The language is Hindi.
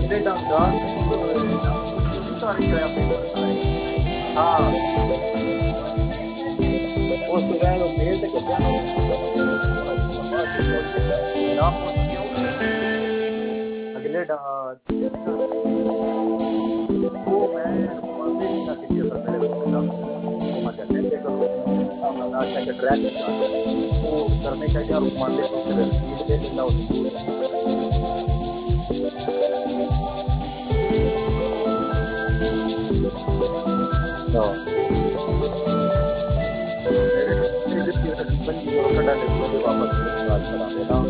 अगले डांस सारी जो है हाँ उस सुबह वो मेल से करते हैं ना अगले वो मैं रुकवाते नहीं था किसी असल मेरे वो मैं कहते थे अच्छा के ट्रैक वो करने का क्या रुकवाते तो फिर लीड दे देता उसको मेरे बन की और खड़ा ले मुझे वापस बात करा देना